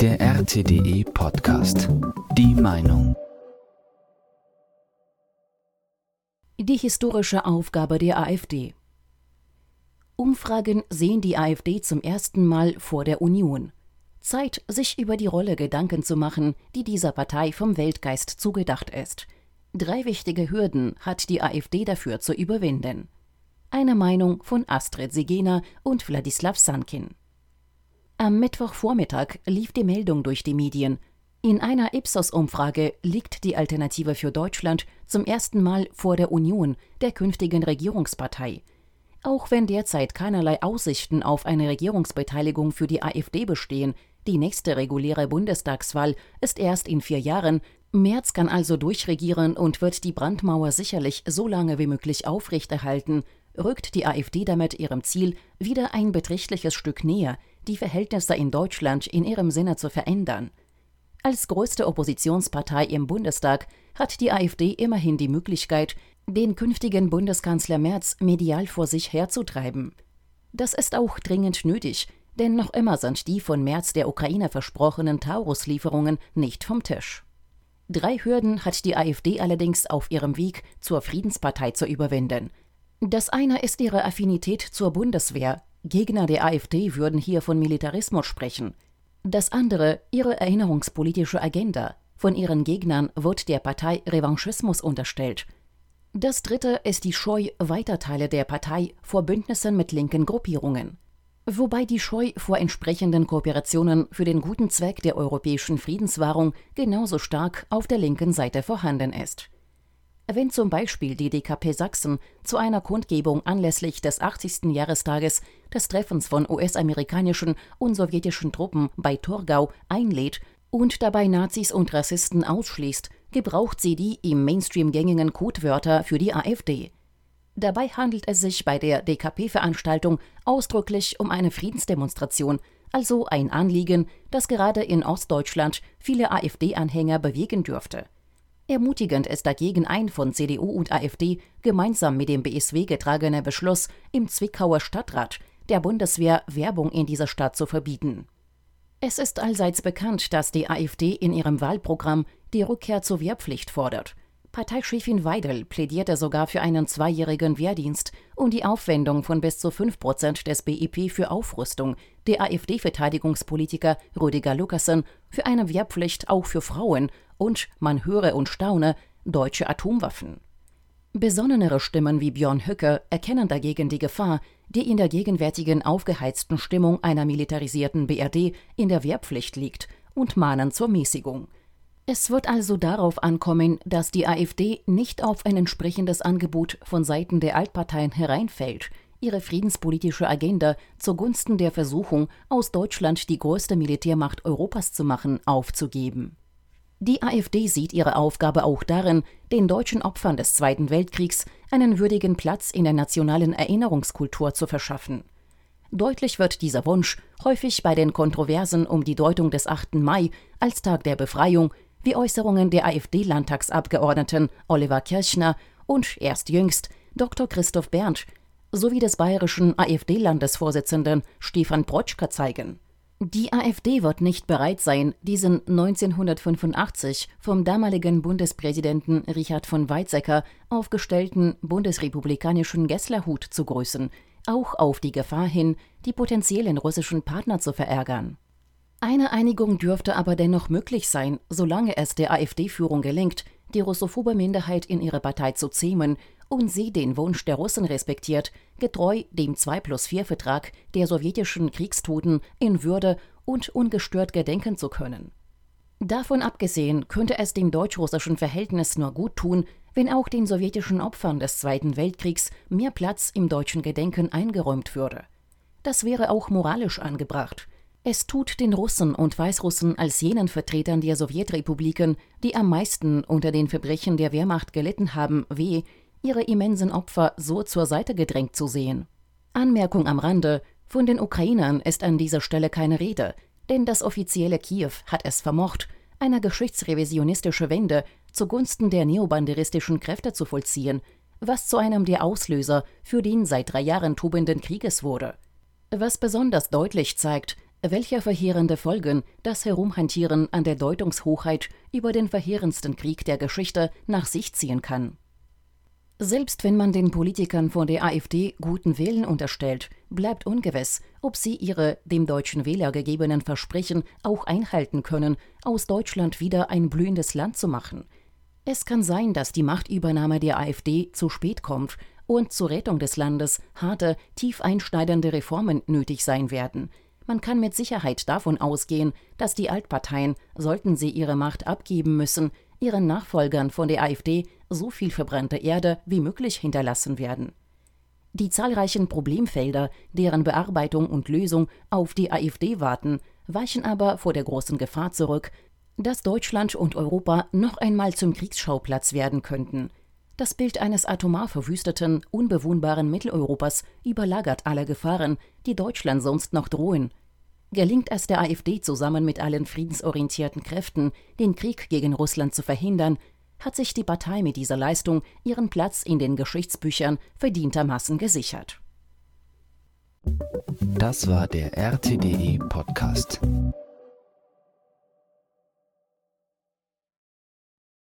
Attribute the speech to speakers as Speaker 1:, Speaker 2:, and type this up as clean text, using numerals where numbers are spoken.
Speaker 1: Der RTDE Podcast. Die Meinung.
Speaker 2: Die historische Aufgabe der AfD. Umfragen sehen die AfD zum ersten Mal vor der Union. Zeit, sich über die Rolle Gedanken zu machen, die dieser Partei vom Weltgeist zugedacht ist. 3 wichtige Hürden hat die AfD dafür zu überwinden. Eine Meinung von Astrid Sigena und Wladislaw Sankin. Am Mittwochvormittag lief die Meldung durch die Medien. In einer Ipsos-Umfrage liegt die Alternative für Deutschland zum ersten Mal vor der Union, der künftigen Regierungspartei. Auch wenn derzeit keinerlei Aussichten auf eine Regierungsbeteiligung für die AfD bestehen, die nächste reguläre Bundestagswahl ist erst in 4 Jahren. Merz kann also durchregieren und wird die Brandmauer sicherlich so lange wie möglich aufrechterhalten, rückt die AfD damit ihrem Ziel wieder ein beträchtliches Stück näher, die Verhältnisse in Deutschland in ihrem Sinne zu verändern. Als größte Oppositionspartei im Bundestag hat die AfD immerhin die Möglichkeit, den künftigen Bundeskanzler Merz medial vor sich herzutreiben. Das ist auch dringend nötig, denn noch immer sind die von Merz der Ukraine versprochenen Taurus-Lieferungen nicht vom Tisch. 3 Hürden hat die AfD allerdings auf ihrem Weg zur Friedenspartei zu überwinden. Das eine ist ihre Affinität zur Bundeswehr. Gegner der AfD würden hier von Militarismus sprechen. Das andere, ihre erinnerungspolitische Agenda. Von ihren Gegnern wird der Partei Revanchismus unterstellt. Das dritte ist die Scheu weiter Teile der Partei vor Bündnissen mit linken Gruppierungen. Wobei die Scheu vor entsprechenden Kooperationen für den guten Zweck der europäischen Friedenswahrung genauso stark auf der linken Seite vorhanden ist. Wenn zum Beispiel die DKP Sachsen zu einer Kundgebung anlässlich des 80. Jahrestages des Treffens von US-amerikanischen und sowjetischen Truppen bei Torgau einlädt und dabei Nazis und Rassisten ausschließt, gebraucht sie die im Mainstream gängigen Codewörter für die AfD. Dabei handelt es sich bei der DKP-Veranstaltung ausdrücklich um eine Friedensdemonstration, also ein Anliegen, das gerade in Ostdeutschland viele AfD-Anhänger bewegen dürfte. Ermutigend ist dagegen ein von CDU und AfD gemeinsam mit dem BSW getragener Beschluss im Zwickauer Stadtrat, der Bundeswehr Werbung in dieser Stadt zu verbieten. Es ist allseits bekannt, dass die AfD in ihrem Wahlprogramm die Rückkehr zur Wehrpflicht fordert. Parteichefin Weidel plädierte sogar für einen 2-jährigen Wehrdienst und die Aufwendung von bis zu 5% des BIP für Aufrüstung, der AfD-Verteidigungspolitiker Rüdiger Lukassen für eine Wehrpflicht auch für Frauen und, man höre und staune, deutsche Atomwaffen. Besonnenere Stimmen wie Björn Höcke erkennen dagegen die Gefahr, die in der gegenwärtigen aufgeheizten Stimmung einer militarisierten BRD in der Wehrpflicht liegt, und mahnen zur Mäßigung. Es wird also darauf ankommen, dass die AfD nicht auf ein entsprechendes Angebot von Seiten der Altparteien hereinfällt, ihre friedenspolitische Agenda zugunsten der Versuchung, aus Deutschland die größte Militärmacht Europas zu machen, aufzugeben. Die AfD sieht ihre Aufgabe auch darin, den deutschen Opfern des Zweiten Weltkriegs einen würdigen Platz in der nationalen Erinnerungskultur zu verschaffen. Deutlich wird dieser Wunsch häufig bei den Kontroversen um die Deutung des 8. Mai als Tag der Befreiung, wie Äußerungen der AfD-Landtagsabgeordneten Oliver Kirchner und erst jüngst Dr. Christoph Berndt sowie des bayerischen AfD-Landesvorsitzenden Stefan Brotschka zeigen. Die AfD wird nicht bereit sein, diesen 1985 vom damaligen Bundespräsidenten Richard von Weizsäcker aufgestellten bundesrepublikanischen Gesslerhut zu grüßen, auch auf die Gefahr hin, die potenziellen russischen Partner zu verärgern. Eine Einigung dürfte aber dennoch möglich sein, solange es der AfD-Führung gelingt, die russophobe Minderheit in ihre Partei zu zähmen und sie den Wunsch der Russen respektiert, getreu dem 2+4-Vertrag der sowjetischen Kriegstoten in Würde und ungestört gedenken zu können. Davon abgesehen könnte es dem deutsch-russischen Verhältnis nur gut tun, wenn auch den sowjetischen Opfern des Zweiten Weltkriegs mehr Platz im deutschen Gedenken eingeräumt würde. Das wäre auch moralisch angebracht. Es tut den Russen und Weißrussen als jenen Vertretern der Sowjetrepubliken, die am meisten unter den Verbrechen der Wehrmacht gelitten haben, weh, ihre immensen Opfer so zur Seite gedrängt zu sehen. Anmerkung am Rande: Von den Ukrainern ist an dieser Stelle keine Rede, denn das offizielle Kiew hat es vermocht, eine geschichtsrevisionistische Wende zugunsten der neobanderistischen Kräfte zu vollziehen, was zu einem der Auslöser für den seit 3 Jahren tobenden Krieges wurde. Was besonders deutlich zeigt, Welche verheerende Folgen das Herumhantieren an der Deutungshoheit über den verheerendsten Krieg der Geschichte nach sich ziehen kann. Selbst wenn man den Politikern von der AfD guten Willen unterstellt, bleibt ungewiss, ob sie ihre dem deutschen Wähler gegebenen Versprechen auch einhalten können, aus Deutschland wieder ein blühendes Land zu machen. Es kann sein, dass die Machtübernahme der AfD zu spät kommt und zur Rettung des Landes harte, tief einschneidende Reformen nötig sein werden. Man kann mit Sicherheit davon ausgehen, dass die Altparteien, sollten sie ihre Macht abgeben müssen, ihren Nachfolgern von der AfD so viel verbrannte Erde wie möglich hinterlassen werden. Die zahlreichen Problemfelder, deren Bearbeitung und Lösung auf die AfD warten, weichen aber vor der großen Gefahr zurück, dass Deutschland und Europa noch einmal zum Kriegsschauplatz werden könnten. Das Bild eines atomar verwüsteten, unbewohnbaren Mitteleuropas überlagert alle Gefahren, die Deutschland sonst noch drohen. Gelingt es der AfD zusammen mit allen friedensorientierten Kräften, den Krieg gegen Russland zu verhindern, hat sich die Partei mit dieser Leistung ihren Platz in den Geschichtsbüchern verdientermaßen gesichert.
Speaker 1: Das war der RTDE Podcast.